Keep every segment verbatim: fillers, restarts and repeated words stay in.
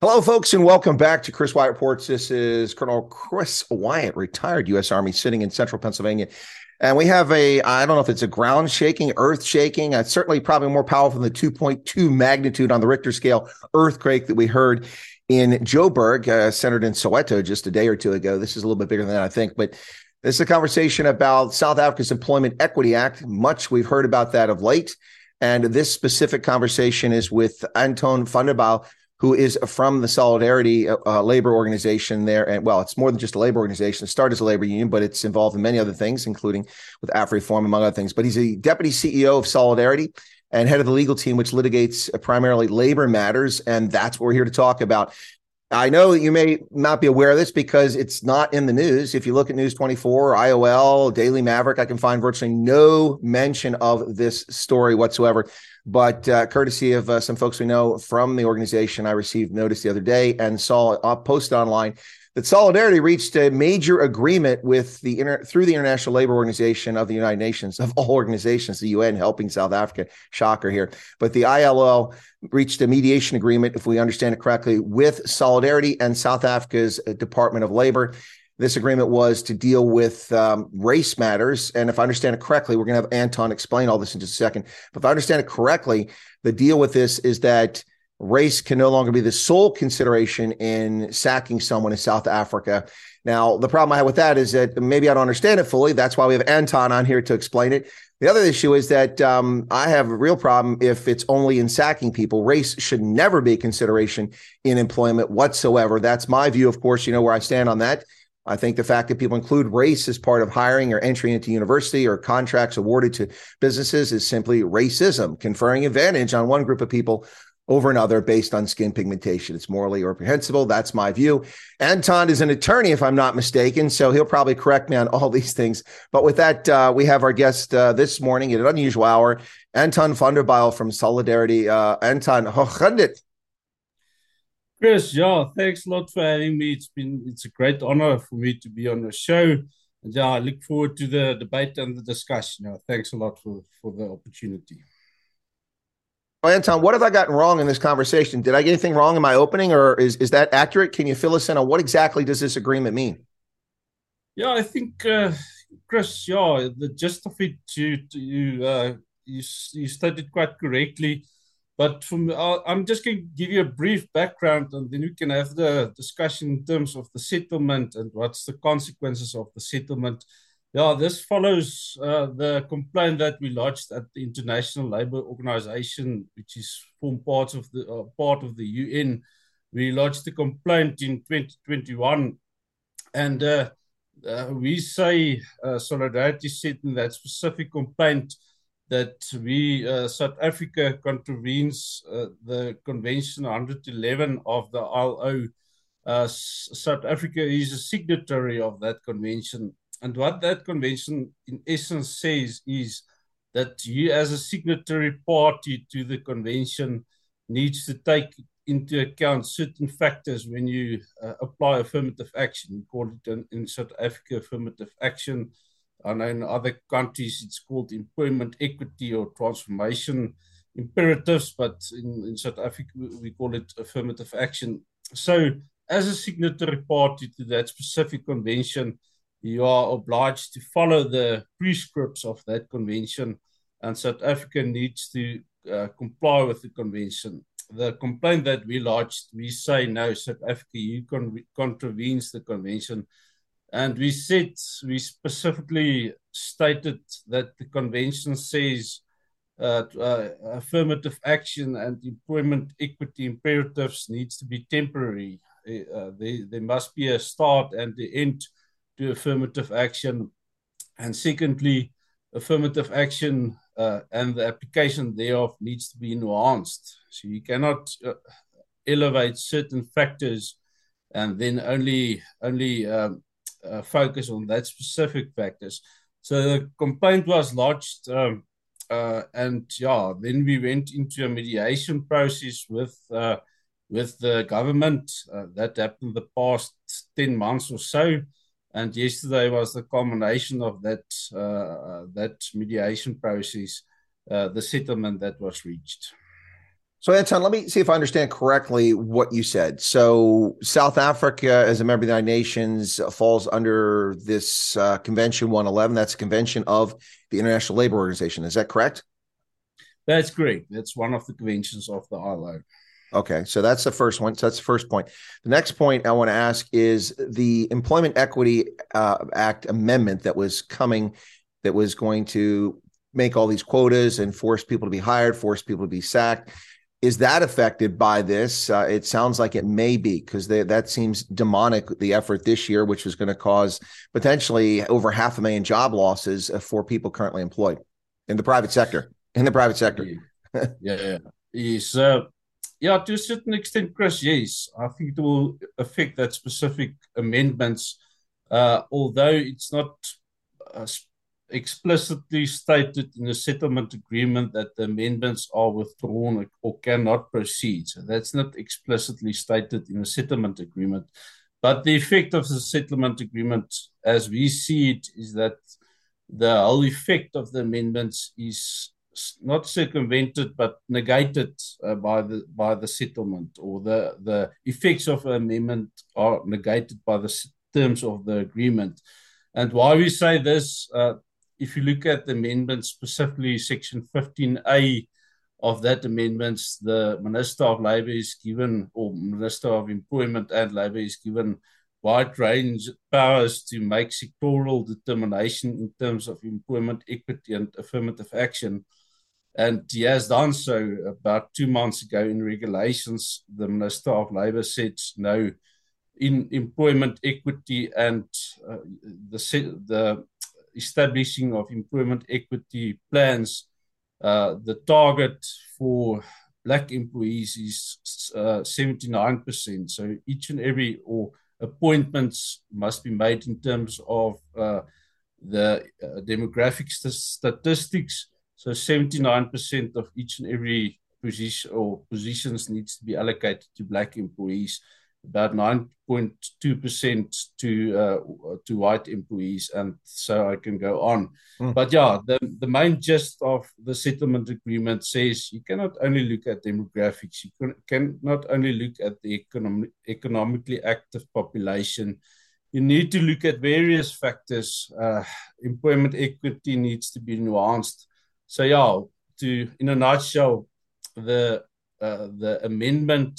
Hello, folks, and welcome back to Chris Wyatt Reports. This is Colonel Chris Wyatt, retired U S Army, sitting in central Pennsylvania. And we have a, I don't know if it's a ground shaking, earth shaking, uh, certainly probably more powerful than the two point two magnitude on the Richter scale earthquake that we heard in Joburg, uh, centered in Soweto just a day or two ago. This is a little bit bigger than that, I think. But this is a conversation about South Africa's Employment Equity Act. Much we've heard about that of late. And this specific conversation is with Anton van der Bijl, who is from the Solidarity uh, labor organization there. And well, it's more than just a labor organization. It started as a labor union, but it's involved in many other things, including with AfriForum, among other things. But he's a deputy C E O of Solidarity and head of the legal team, which litigates primarily labor matters. And that's what we're here to talk about. I know you may not be aware of this because it's not in the news. If you look at News twenty-four, I O L, Daily Maverick, I can find virtually no mention of this story whatsoever. But uh, courtesy of uh, some folks we know from the organization, I received notice the other day and saw a post online that Solidarity reached a major agreement with the inter- through the International Labor Organization of the United Nations, of all organizations, the U N helping South Africa. Shocker here. But the I L O reached a mediation agreement, if we understand it correctly, with Solidarity and South Africa's Department of Labor. This agreement was to deal with um, race matters. And if I understand it correctly, we're going to have Anton explain all this in just a second. But if I understand it correctly, the deal with this is that race can no longer be the sole consideration in sacking someone in South Africa. Now, the problem I have with that is that maybe I don't understand it fully. That's why we have Anton on here to explain it. The other issue is that um, I have a real problem if it's only in sacking people. Race should never be a consideration in employment whatsoever. That's my view, of course. You know where I stand on that. I think the fact that people include race as part of hiring or entry into university or contracts awarded to businesses is simply racism, conferring advantage on one group of people over another based on skin pigmentation. It's morally reprehensible. That's my view. Anton is an attorney, if I'm not mistaken, so he'll probably correct me on all these things. But with that, uh, we have our guest uh, this morning at an unusual hour, Anton van der Bijl from Solidarity. Uh, Anton, hoe gaat het? Chris, yeah, thanks a lot for having me. It's been it's a great honor for me to be on your show. And yeah, I look forward to the debate and the discussion. Yeah, thanks a lot for, for the opportunity. Well, Anton, what have I gotten wrong in this conversation? Did I get anything wrong in my opening, or is, is that accurate? Can you fill us in on what exactly does this agreement mean? Yeah, I think, uh, Chris, yeah, the gist of it, you you uh, you, you stated quite correctly. But from uh, I'm just going to give you a brief background, and then we can have the discussion in terms of the settlement and what's the consequences of the settlement. Yeah, this follows uh, the complaint that we lodged at the International Labour Organization, which is form part of the uh, part of the U N. We lodged the complaint in twenty twenty-one, and uh, uh, we say uh, Solidarity said in that specific complaint that we, uh, South Africa, contravenes uh, the Convention one eleven of the I L O. Uh, South Africa is a signatory of that convention. And what that convention, in essence, says is that you, as a signatory party to the convention, needs to take into account certain factors when you uh, apply affirmative action. We call it in, in South Africa affirmative action. I know in other countries it's called employment equity or transformation imperatives, but in, in South Africa we call it affirmative action. So as a signatory party to that specific convention, you are obliged to follow the prescripts of that convention, and South Africa needs to uh, comply with the convention. The complaint that we lodged, we say, no, South Africa, you con- contravenes the convention. And we said, we specifically stated that the convention says uh, uh, affirmative action and employment equity imperatives needs to be temporary. Uh, there, there must be a start and the end to affirmative action. And secondly, affirmative action uh, and the application thereof needs to be enhanced. So you cannot uh, elevate certain factors and then only only um, uh, focus on that specific factors. So the complaint was lodged, um, uh, and yeah, then we went into a mediation process with uh, with the government. Uh, that happened the past ten months or so, and yesterday was the culmination of that uh, that mediation process, uh, the settlement that was reached. So, Anton, let me see if I understand correctly what you said. So, South Africa, as a member of the United Nations, uh, falls under this uh, Convention one eleven. That's a convention of the International Labor Organization. Is that correct? That's correct. That's one of the conventions of the I L O. Okay, so that's the first one. So that's the first point. The next point I want to ask is the Employment Equity uh, Act amendment that was coming, that was going to make all these quotas and force people to be hired, force people to be sacked. Is that affected by this? Uh, it sounds like it may be, because that seems demonic, the effort this year, which was going to cause potentially over half a million job losses for people currently employed in the private sector. In the private sector. Yeah, yeah. Yes. Uh, yeah, to a certain extent, Chris, yes. I think it will affect that specific amendments, uh, although it's not uh, explicitly stated in the settlement agreement that the amendments are withdrawn or cannot proceed. So that's not explicitly stated in the settlement agreement. But the effect of the settlement agreement, as we see it, is that the whole effect of the amendments is not circumvented but negated uh, by the by the settlement, or the the effects of an amendment are negated by the terms of the agreement. And why we say this, uh, if you look at the amendment, specifically section fifteen A of that amendments, the Minister of Labour is given, or Minister of Employment and Labour is given, wide range powers to make sectoral determination in terms of employment equity and affirmative action. And he has done so. About two months ago in regulations, the Minister of Labour said no, in employment equity and uh, the, the establishing of employment equity plans, uh, the target for Black employees is uh, seventy-nine percent. So each and every, or appointments must be made in terms of uh, the uh, demographic st- statistics. So seventy-nine percent of each and every position or positions needs to be allocated to Black employees, about nine point two percent to uh, to white employees, and so I can go on. Mm. But yeah, the, the main gist of the settlement agreement says you cannot only look at demographics, you can, can not only look at the economic, economically active population, you need to look at various factors. Uh, employment equity needs to be nuanced. So yeah, to in a nutshell, the uh, the amendment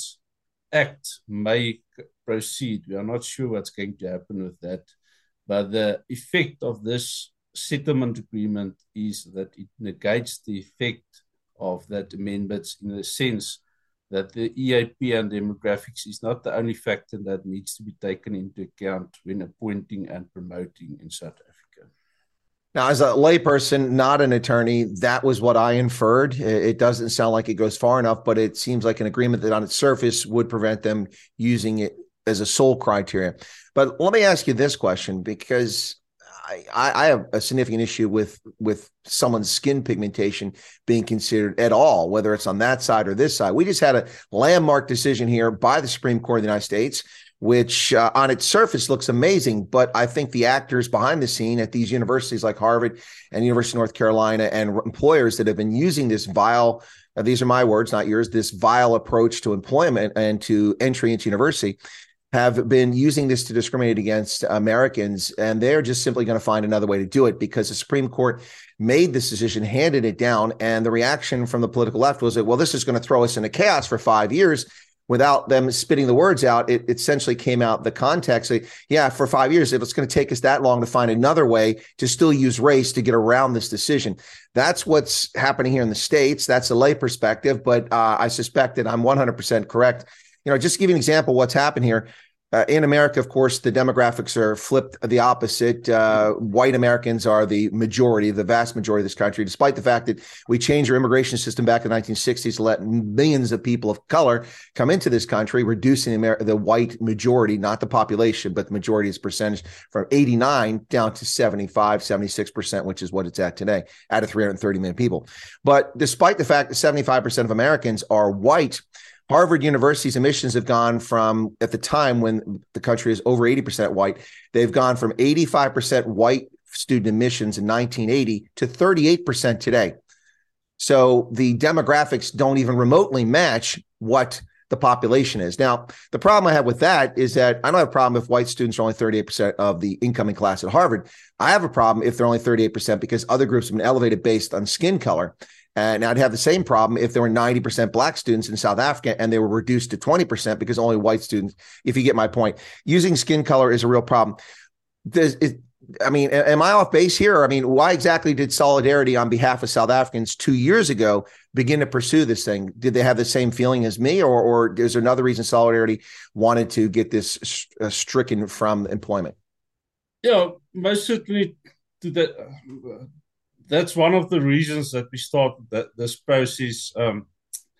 act may proceed. We are not sure what's going to happen with that, but the effect of this settlement agreement is that it negates the effect of that amendments, in the sense that the E A P and demographics is not the only factor that needs to be taken into account when appointing and promoting in South Africa. Now, as a layperson, not an attorney, that was what I inferred. It doesn't sound like it goes far enough, but it seems like an agreement that on its surface would prevent them using it as a sole criteria. But let me ask you this question, because I, I have a significant issue with, with someone's skin pigmentation being considered at all, whether it's on that side or this side. We just had a landmark decision here by the Supreme Court of the United States, which uh, on its surface looks amazing. But I think the actors behind the scene at these universities like Harvard and University of North Carolina, and employers that have been using this vile, uh, these are my words, not yours, this vile approach to employment and to entry into university, have been using this to discriminate against Americans. And they're just simply going to find another way to do it, because the Supreme Court made this decision, handed it down. And the reaction from the political left was that, well, this is going to throw us into chaos for five years. Without them spitting the words out, it essentially came out the context. Like, yeah, for five years, if it's going to take us that long to find another way to still use race to get around this decision. That's what's happening here in the States. That's a lay perspective, but uh, I suspect that I'm one hundred percent correct. You know, just to give you an example of what's happened here. Uh, in America, of course, the demographics are flipped the opposite. Uh, white Americans are the majority, the vast majority of this country, despite the fact that we changed our immigration system back in the nineteen sixties to let millions of people of color come into this country, reducing the, Amer- the white majority, not the population, but the majority is percentage, from eighty-nine down to seventy-five, seventy-six percent, which is what it's at today, out of three hundred thirty million people. But despite the fact that seventy-five percent of Americans are white, Harvard University's admissions have gone from, at the time when the country is over eighty percent white, they've gone from eighty-five percent white student admissions in nineteen eighty to thirty-eight percent today. So the demographics don't even remotely match what the population is. Now, the problem I have with that is that I don't have a problem if white students are only thirty-eight percent of the incoming class at Harvard. I have a problem if they're only thirty-eight percent because other groups have been elevated based on skin color. And I'd have the same problem if there were ninety percent black students in South Africa and they were reduced to twenty percent because only white students, if you get my point. Using skin color is a real problem. Does it, I mean, am I off base here? I mean, why exactly did Solidarity on behalf of South Africans two years ago begin to pursue this thing? Did they have the same feeling as me, or, or is there another reason Solidarity wanted to get this uh, stricken from employment? Yeah, most certainly to that. Uh, that's one of the reasons that we started that, this process. Um,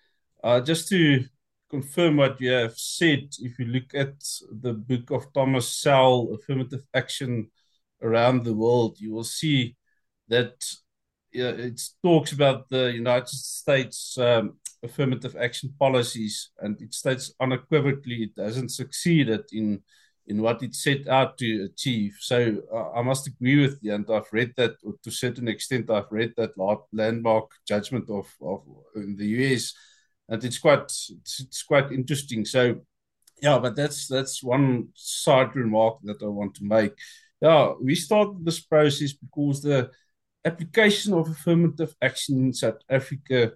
uh, just to confirm what you have said, if you look at the book of Thomas Sowell, Affirmative Action Around the World, you will see that uh, it talks about the United States um, affirmative action policies, and it states unequivocally it hasn't succeeded in in what it set out to achieve. So uh, I must agree with you, and I've read that, or to a certain extent, I've read that landmark judgment of, of in the U S, and it's quite it's, it's quite interesting. So yeah, but that's that's one side remark that I want to make. Yeah, we started this process because the application of affirmative action in South Africa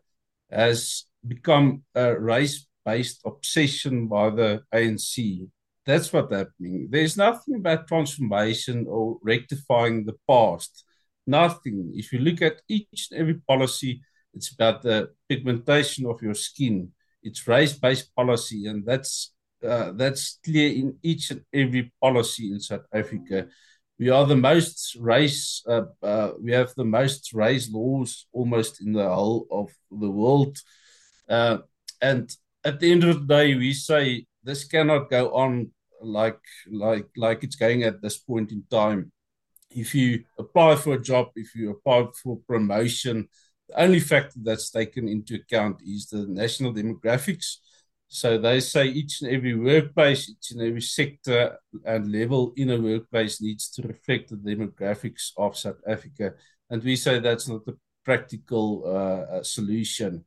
has become a race-based obsession by the A N C. That's what's happening. There's nothing about transformation or rectifying the past. Nothing. If you look at each and every policy, it's about the pigmentation of your skin. It's race-based policy, and that's uh, that's clear in each and every policy in South Africa. We are the most race, uh, uh, we have the most race laws almost in the whole of the world. Uh, and at the end of the day, we say this cannot go on like, like, like it's going at this point in time. If you apply for a job, if you apply for promotion, the only factor that's taken into account is the national demographics. So they say each and every workplace, each and every sector and level in a workplace needs to reflect the demographics of South Africa. And we say that's not a practical uh, solution.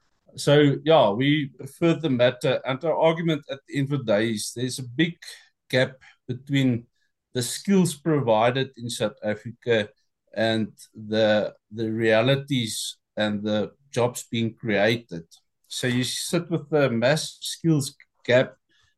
So, yeah, we refer the matter, and our argument at the end of the day is there's a big gap between the skills provided in South Africa and the, the realities and the jobs being created. So you sit with the massive skills gap,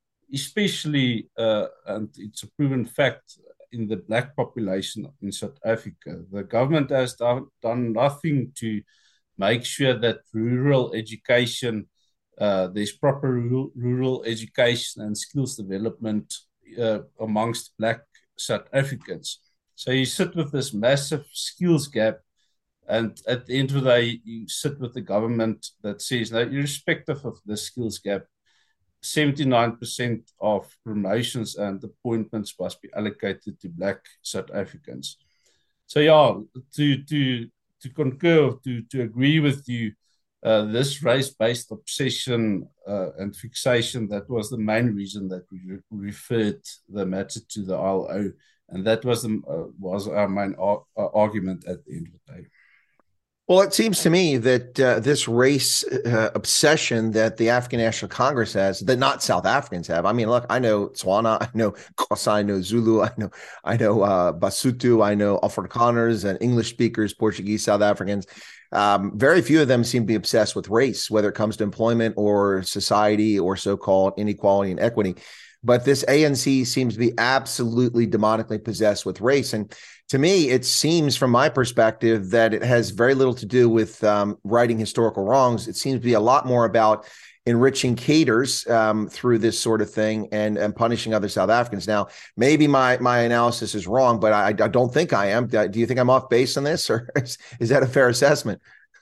especially, uh, and it's a proven fact, in the black population in South Africa. The government has done, done nothing to make sure that rural education, uh, there's proper rural, rural education and skills development uh, amongst black South Africans. So you sit with this massive skills gap, and at the end of the day, you sit with the government that says, now, irrespective of the skills gap, seventy-nine percent of promotions and appointments must be allocated to black South Africans. So, yeah, to to to concur, to, to agree with you, uh, this race-based obsession uh, and fixation, that was the main reason that we re- referred the matter to the I L O, and that was, the, uh, was our main ar- uh, argument at the end of the day. Well, it seems to me that uh, this race uh, obsession that the African National Congress has, that not South Africans have. I mean, look, I know Tswana, I know Xhosa, I know Zulu, I know, I know uh, Basotho, I know Afrikaners and English speakers, Portuguese, South Africans. Um, very few of them seem to be obsessed with race, whether it comes to employment or society or so-called inequality and equity. But this A N C seems to be absolutely demonically possessed with race. And to me, it seems from my perspective that it has very little to do with um, righting historical wrongs. It seems to be a lot more about enriching cadres um, through this sort of thing and, and punishing other South Africans. Now, maybe my my analysis is wrong, but I, I don't think I am. Do you think I'm off base on this, or is, is that a fair assessment?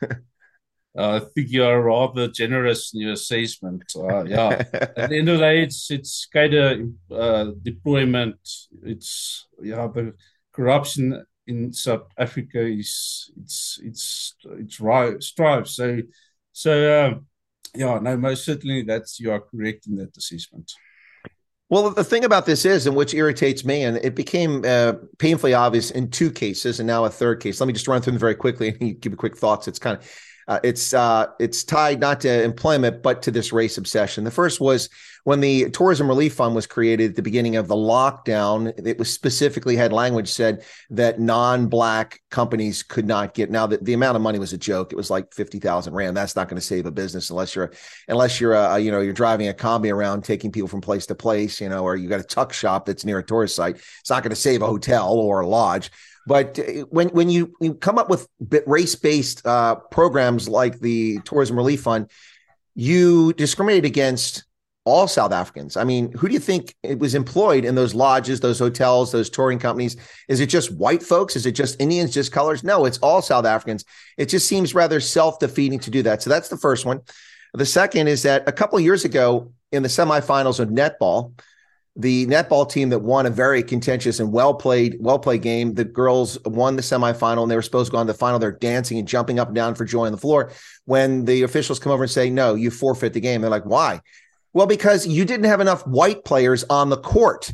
Uh, I think you are rather generous in your assessment. Uh, yeah, at the end of the day, it's it's kind of uh, deployment. It's yeah, the corruption in South Africa is it's it's it's right strive. So so um, yeah, no, most certainly that's you are correct in that assessment. Well, the thing about this is, and which irritates me, and it became uh, painfully obvious in two cases, and now a third case. Let me just run through them very quickly and give you quick thoughts. It's kind of Uh, it's uh, it's tied not to employment, but to this race obsession. The first was when the Tourism Relief Fund was created at the beginning of the lockdown. It was specifically had language said that non-black companies could not get. Now, the, the amount of money was a joke. It was like fifty thousand rand. That's not going to save a business unless you're unless you're a, you know you're driving a combi around taking people from place to place, you know, or you got a tuck shop that's near a tourist site. It's not going to save a hotel or a lodge. But when when you, you come up with race-based uh, programs like the Tourism Relief Fund, you discriminate against all South Africans. I mean, who do you think it was employed in those lodges, those hotels, those touring companies? Is it just white folks? Is it just Indians, just colors? No, it's all South Africans. It just seems rather self-defeating to do that. So that's the first one. The second is that a couple of years ago in the semifinals of netball, the netball team that won a very contentious and well-played, well-played game, the girls won the semifinal and they were supposed to go on to the final. They're dancing and jumping up and down for joy on the floor. When the officials come over and say, no, you forfeit the game. They're like, why? Well, because you didn't have enough white players on the court.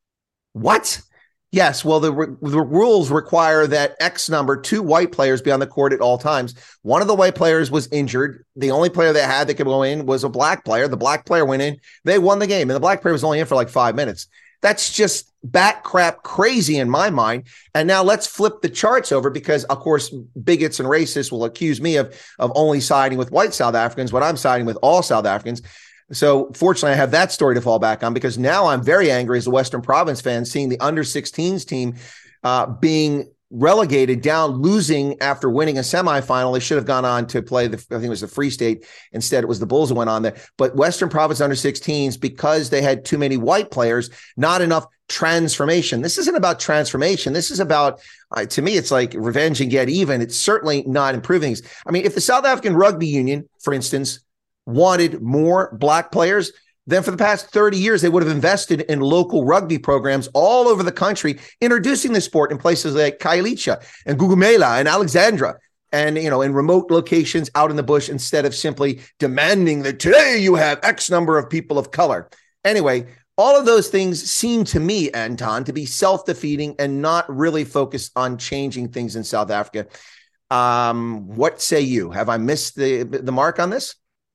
What? Yes. Well, the, the rules require that X number, two white players be on the court at all times. One of the white players was injured. The only player they had that could go in was a black player. The black player went in. They won the game. And the black player was only in for like five minutes. That's just bat crap crazy in my mind. And now let's flip the charts over because, of course, bigots and racists will accuse me of, of only siding with white South Africans when I'm siding with all South Africans. So fortunately, I have that story to fall back on because now I'm very angry as a Western Province fan seeing the under sixteens team uh, being relegated down, losing after winning a semifinal. They should have gone on to play the, I think it was the Free State. Instead, it was the Bulls that went on there. But Western Province under sixteens, because they had too many white players, not enough transformation. This isn't about transformation. This is about, uh, to me, it's like revenge and get even. It's certainly not improving things. I mean, if the South African Rugby Union, for instance, wanted more black players, then for the past thirty years, they would have invested in local rugby programs all over the country, introducing the sport in places like Khayelitsha and Gugumela and Alexandra and, you know, in remote locations out in the bush instead of simply demanding that today you have X number of people of color. Anyway, all of those things seem to me, Anton, to be self-defeating and not really focused on changing things in South Africa. Um, what say you? Have I missed the, the mark on this?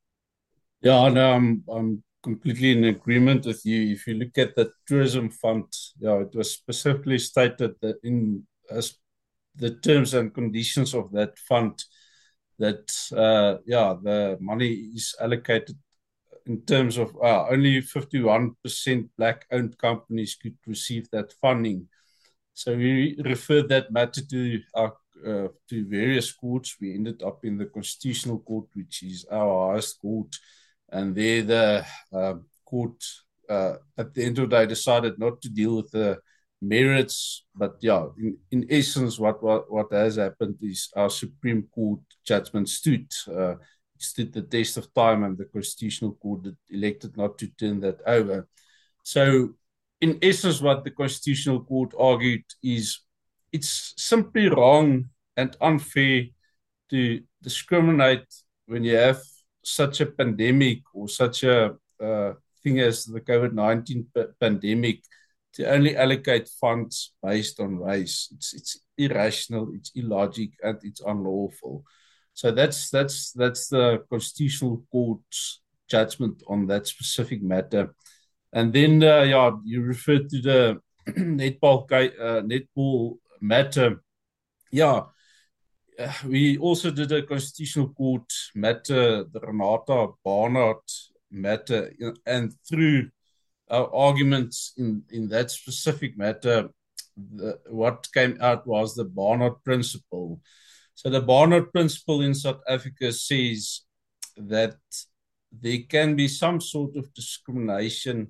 Yeah, no, I'm I'm completely in agreement with you. If you look at the tourism fund, yeah, it was specifically stated that in as the terms and conditions of that fund, that uh, yeah, the money is allocated in terms of uh, only fifty-one percent black-owned companies could receive that funding. So we referred that matter to our uh, to various courts. We ended up in the Constitutional Court, which is our highest court. And there the uh, court, uh, at the end of the day, decided not to deal with the merits. But yeah, in, in essence, what, what what has happened is our Supreme Court judgment stood. Uh, it stood the test of time, and the Constitutional Court elected not to turn that over. So in essence, what the Constitutional Court argued is it's simply wrong and unfair to discriminate when you have such a pandemic or such a uh, thing as the COVID nineteen p- pandemic to only allocate funds based on race. It's it's irrational, it's illogic, and it's unlawful. So that's that's that's the Constitutional Court's judgment on that specific matter. And then, uh, yeah, you referred to the netball uh, netball matter. Yeah. Uh, we also did a Constitutional Court matter, the Renata Barnard matter, and through our arguments in, in that specific matter, the, what came out was the Barnard Principle. So the Barnard Principle in South Africa says that there can be some sort of discrimination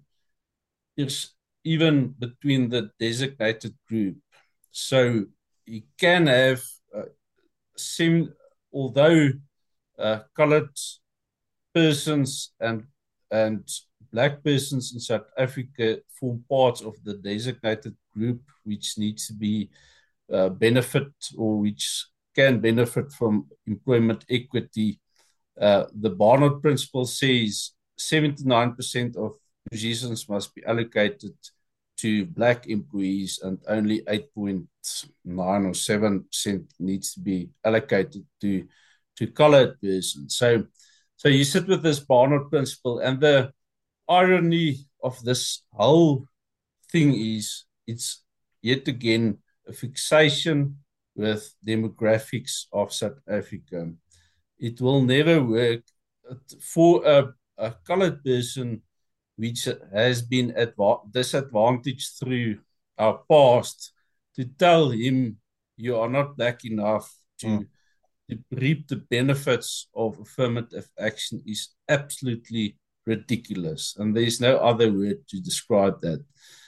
even between the designated group. So you can have Seem, although uh, colored persons and and black persons in South Africa form part of the designated group, which needs to be uh, benefit or which can benefit from employment equity, uh, the Barnard Principle says seventy-nine percent of positions must be allocated to black employees and only eight point nine or seven percent needs to be allocated to to colored persons. So, so you sit with this Barnard principle, and the irony of this whole thing is it's yet again a fixation with demographics of South Africa. It will never work for a, a colored person which has been adva- disadvantaged through our past, to tell him you are not black enough to, mm. to reap the benefits of affirmative action is absolutely ridiculous. And there's no other word to describe that.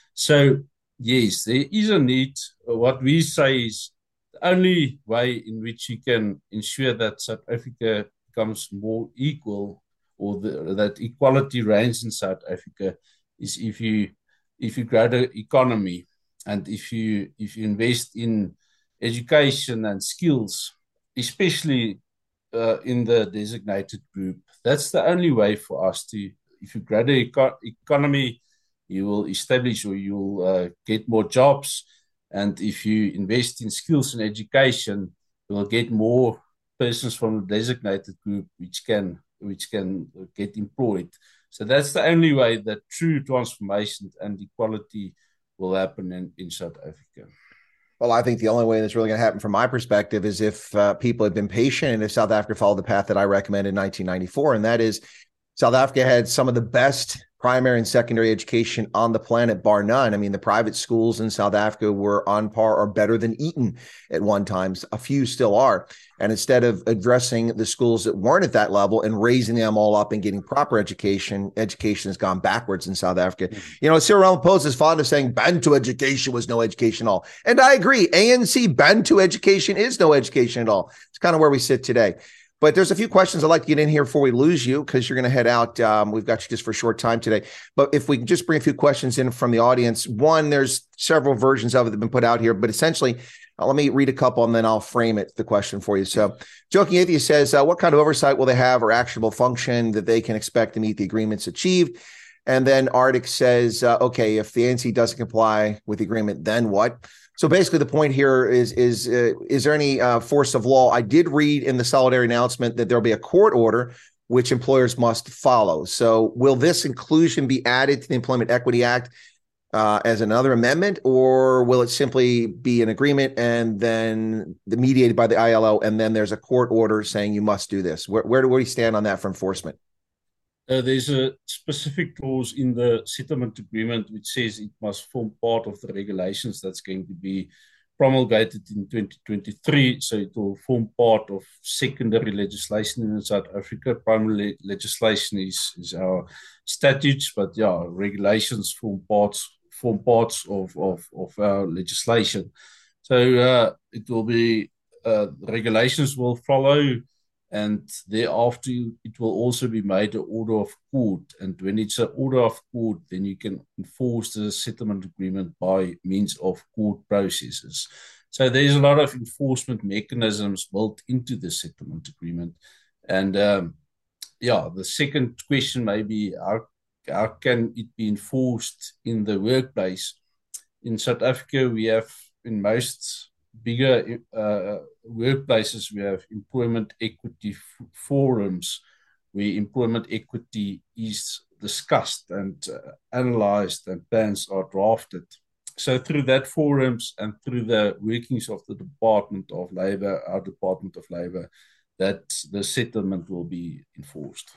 So, yes, there is a need. What we say is the only way in which you can ensure that South Africa becomes more equal, or the, that equality reigns in South Africa, is if you if you grow the economy, and if you if you invest in education and skills, especially uh, in the designated group. That's the only way for us to. If you grow the eco- economy, you will establish, or you will uh, get more jobs. And if you invest in skills and education, you will get more persons from the designated group which can which can get employed. So that's the only way that true transformation and equality will happen in, in South Africa. Well, I think the only way that's really going to happen from my perspective is if uh, people had been patient, and if South Africa followed the path that I recommended in nineteen ninety-four, and that is South Africa had some of the best primary and secondary education on the planet, bar none. I mean, the private schools in South Africa were on par or better than Eton at one time. A few still are. And instead of addressing the schools that weren't at that level and raising them all up and getting proper education, education has gone backwards in South Africa. Mm-hmm. You know, Cyril Ramaphosa is fond of saying Bantu education was no education at all. And I agree. A N C Bantu education is no education at all. It's kind of where we sit today. But there's a few questions I'd like to get in here before we lose you, because you're going to head out. Um, we've got you just for a short time today. But if we can just bring a few questions in from the audience. One, there's several versions of it that have been put out here, but essentially, uh, let me read a couple and then I'll frame it, the question for you. So Joking Atheist says, uh, what kind of oversight will they have or actionable function that they can expect to meet the agreements achieved? And then Arctic says, uh, okay, if the A N C doesn't comply with the agreement, then what? So basically, the point here is, is, uh, is there any uh, force of law? I did read in the solidarity announcement that there'll be a court order which employers must follow. So will this inclusion be added to the Employment Equity Act uh, as another amendment, or will it simply be an agreement and then the mediated by the I L O, and then there's a court order saying you must do this? Where, where do we stand on that for enforcement? Uh, there's a specific clause in the settlement agreement which says it must form part of the regulations that's going to be promulgated in twenty twenty-three. So it will form part of secondary legislation in South Africa. Primary legislation is, is our statutes, but yeah, regulations form parts form parts of, of, of our legislation. So uh, it will be, uh, regulations will follow, and thereafter it will also be made an order of court. And when it's an order of court, then you can enforce the settlement agreement by means of court processes. So there's a lot of enforcement mechanisms built into the settlement agreement. And um, yeah, the second question may be, how, how can it be enforced in the workplace? In South Africa, we have, in most bigger uh, workplaces, we have employment equity f- forums where employment equity is discussed and uh, analyzed and plans are drafted. So through that forums and through the workings of the Department of Labour, our Department of Labour, that the settlement will be enforced.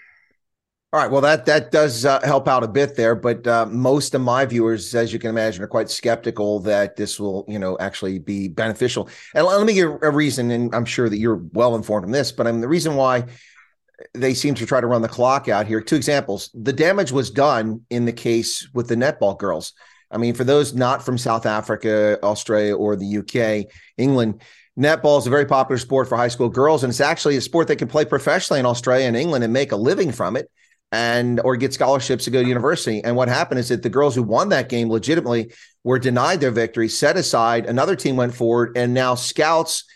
All right. Well, that that does uh, help out a bit there, but uh, most of my viewers, as you can imagine, are quite skeptical that this will, you know, actually be beneficial. And let me give a reason, and I'm sure that you're well informed on this, but I mean, the reason why they seem to try to run the clock out here. Two examples: the damage was done in the case with the netball girls. I mean, for those not from South Africa, Australia, or the U K, England, netball is a very popular sport for high school girls, and it's actually a sport they can play professionally in Australia and England and make a living from it, and or get scholarships to go to university. And what happened is that the girls who won that game legitimately were denied their victory, set aside. Another team went forward, and now scouts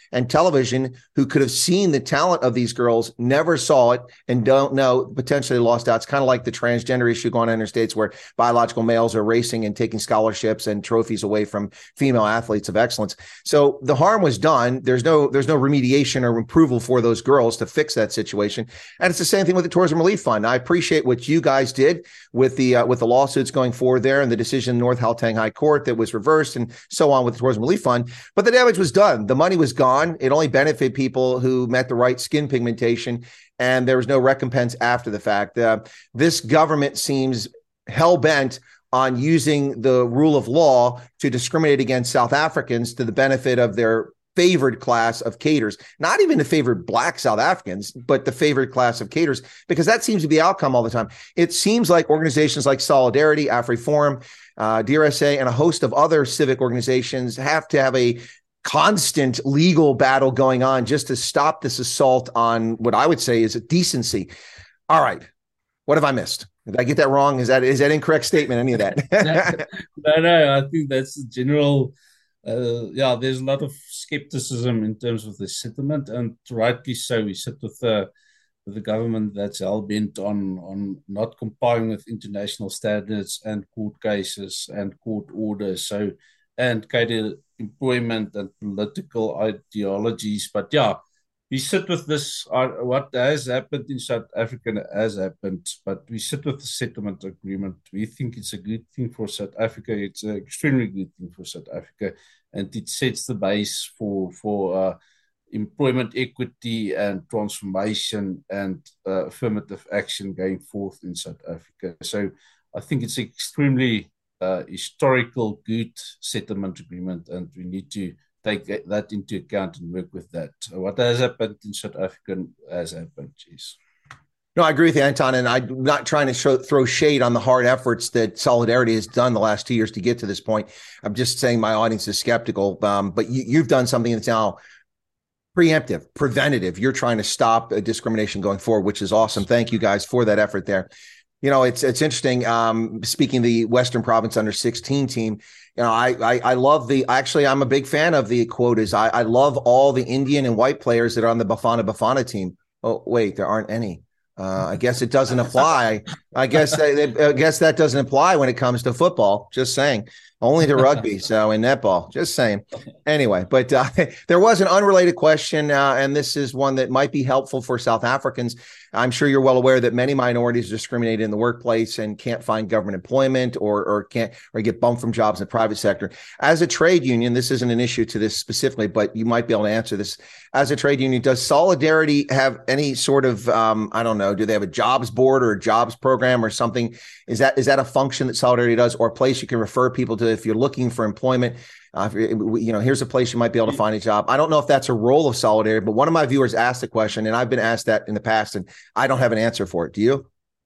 and television who could have seen the talent of these girls, never saw it, and don't know, potentially lost out. It's kind of like the transgender issue going on in the States where biological males are racing and taking scholarships and trophies away from female athletes of excellence. So the harm was done. There's no there's no remediation or approval for those girls to fix that situation. And it's the same thing with the Tourism Relief Fund. I appreciate what you guys did with the uh, with the lawsuits going forward there and the decision in North Haltang High Court that was reversed and so on with the Tourism Relief Fund. But the damage was done. The money was gone. It only benefited people who met the right skin pigmentation, and there was no recompense after the fact. Uh, this government seems hell-bent on using the rule of law to discriminate against South Africans to the benefit of their favored class of cadres, not even the favored Black South Africans, but the favored class of cadres, because that seems to be the outcome all the time. It seems like organizations like Solidarity, AfriForum, uh, D R S A, and a host of other civic organizations have to have a constant legal battle going on just to stop this assault on what I would say is a decency. All right. What have I missed? Did I get that wrong? Is that is that incorrect statement? Any of that? no, no, I think that's the general. Uh, yeah, there's a lot of skepticism in terms of the settlement, and rightly so. We sit with the with the government that's hell bent on on not complying with international standards and court cases and court orders. So and kind of employment and political ideologies. But yeah, we sit with this, uh, what has happened in South Africa has happened, but we sit with the settlement agreement. We think it's a good thing for South Africa. It's an extremely good thing for South Africa, and it sets the base for, for uh, employment equity and transformation and uh, affirmative action going forth in South Africa. So I think it's extremely uh, historical, good settlement agreement, and we need to take that into account and work with that. What has happened in South Africa has happened. Jeez. No, I agree with you, Anton, and I'm not trying to show, throw shade on the hard efforts that Solidarity has done the last two years to get to this point. I'm just saying my audience is skeptical, um, but you, you've done something that's now preemptive, preventative. You're trying to stop uh, discrimination going forward, which is awesome. Thank you guys for that effort there. You know, it's it's interesting. Um, speaking of the Western Province under sixteen team, you know, I, I I love the. Actually, I'm a big fan of the quotas. I I love all the Indian and white players that are on the Bafana Bafana team. Oh wait, there aren't any. Uh, I guess it doesn't apply. I guess that, I guess that doesn't apply when it comes to football. Just saying. Only to rugby, so in netball. Just saying. Anyway, but uh, there was an unrelated question, uh, and this is one that might be helpful for South Africans. I'm sure you're well aware that many minorities are discriminated in the workplace and can't find government employment or or can't or get bumped from jobs in the private sector. As a trade union, this isn't an issue to this specifically, but you might be able to answer this. As a trade union, does Solidarity have any sort of um, I don't know? Do they have a jobs board or a jobs program or something? Is that is that a function that Solidarity does, or a place you can refer people to if you're looking for employment? Uh, if you know, here's a place you might be able to find a job. I don't know if that's a role of Solidarity, but one of my viewers asked the question, and I've been asked that in the past, and I don't have an answer for it. Do you?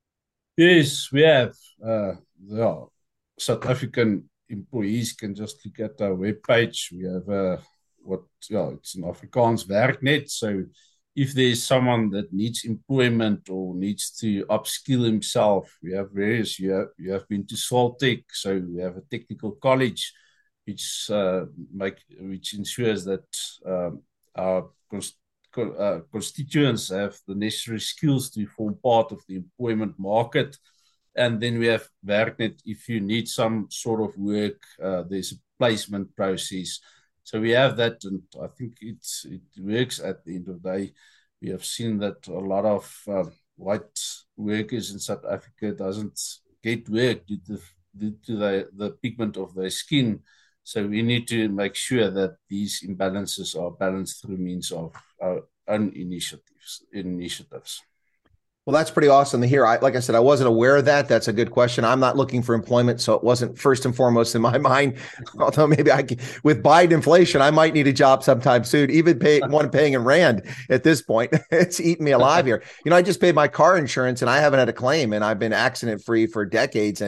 Yes, we have. Uh, yeah, South African employees can just look at our webpage. We have uh, what, yeah, it's an Afrikaans Werknet. So if there's someone that needs employment or needs to upskill himself, we have various. You have, you have been to Saltech, so we have a technical college which uh, make which ensures that um, our cons- co- uh, constituents have the necessary skills to form part of the employment market. And then we have Werknet. If you need some sort of work, uh, there's a placement process. So we have that, and I think it's it works at the end of the day. We have seen that a lot of uh, white workers in South Africa doesn't get work due to, due to the, the pigment of their skin. So we need to make sure that these imbalances are balanced through means of our own initiatives. initiatives. Well, that's pretty awesome to hear. I, like I said, I wasn't aware of that. That's a good question. I'm not looking for employment, so it wasn't first and foremost in my mind. Although maybe I can, with Biden inflation, I might need a job sometime soon. Even pay one paying in rand at this point, it's eating me alive here. You know, I just paid my car insurance and I haven't had a claim, and I've been accident free for decades. And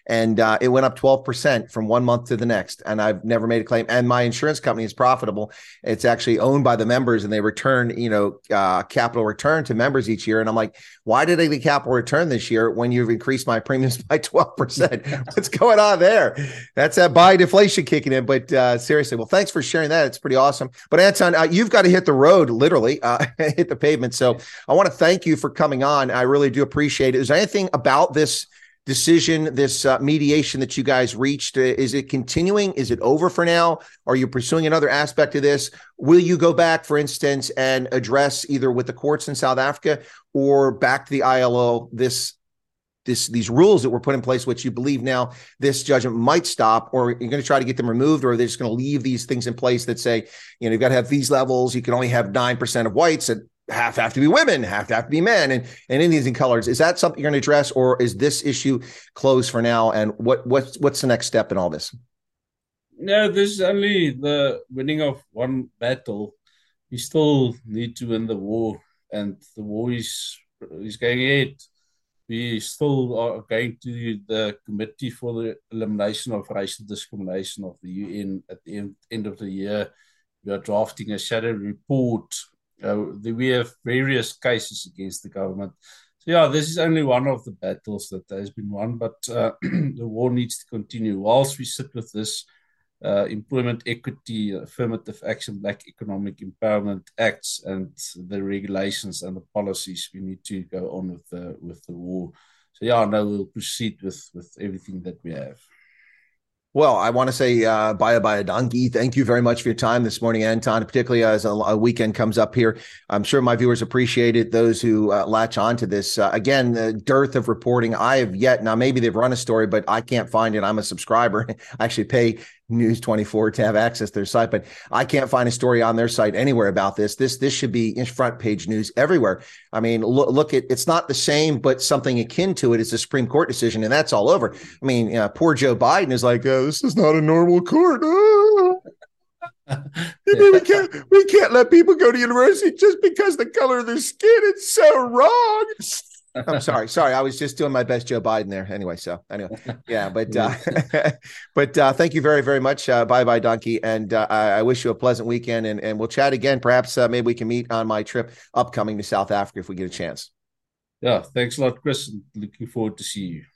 and uh, it went up twelve percent from one month to the next. And I've never made a claim. And my insurance company is profitable. It's actually owned by the members, and they return, you know, uh, capital return to members each year. And I'm like, why did I get capital return this year when you've increased my premiums by twelve percent? What's going on there? That's that buy deflation kicking in. But uh, seriously, well, thanks for sharing that. It's pretty awesome. But Anton, uh, you've got to hit the road, literally, uh, hit the pavement. So I want to thank you for coming on. I really do appreciate it. Is there anything about this decision, this uh, mediation that you guys reached? Uh, is it continuing? Is it over for now? Are you pursuing another aspect of this? Will you go back, for instance, and address either with the courts in South Africa or back to the I L O this This, these rules that were put in place, which you believe now this judgment might stop, or you're going to try to get them removed, or they're just going to leave these things in place that say, you know, you've got to have these levels. You can only have nine percent of whites, and half have to be women, half have to be men, and, and Indians and colors. Is that something you're going to address, or is this issue closed for now? And what what's what's the next step in all this? No, this is only the winning of one battle. We still need to win the war, and the war is is going ahead. We still are going to the Committee for the Elimination of Racial Discrimination of the U N at the end, end of the year. We are drafting a shadow report. Uh, we have various cases against the government. So, yeah, this is only one of the battles that has been won, but uh, the war needs to continue. Whilst we sit with this uh, Employment Equity, Affirmative Action, Black Economic Empowerment Acts, and the regulations and the policies, we need to go on with the with the war. So yeah, no, we'll proceed with with everything that we have. Well, I want to say uh, bye bye, donkey. Thank you very much for your time this morning, Anton, particularly as a, a weekend comes up here. I'm sure my viewers appreciate it, those who uh, latch on to this. Uh, again, the dearth of reporting. I have yet, now maybe they've run a story, but I can't find it. I'm a subscriber. I actually pay News twenty-four to have access to their site, but I can't find a story on their site anywhere about this. This this should be in front page news everywhere. I mean, look, look at, it's not the same, but something akin to it is a Supreme Court decision, and that's all over. I mean, uh, poor Joe Biden is like, oh, this is not a normal court. Oh. we can't we can't let people go to university just because the color of their skin. It's so wrong. I'm sorry. Sorry. I was just doing my best Joe Biden there. Anyway. So anyway, yeah, but, uh, but, uh, thank you very, very much. Uh, bye bye, donkey. And, uh, I, I wish you a pleasant weekend, and, and we'll chat again. Perhaps, uh, maybe we can meet on my trip upcoming to South Africa if we get a chance. Yeah. Thanks a lot, Chris. Looking forward to see you.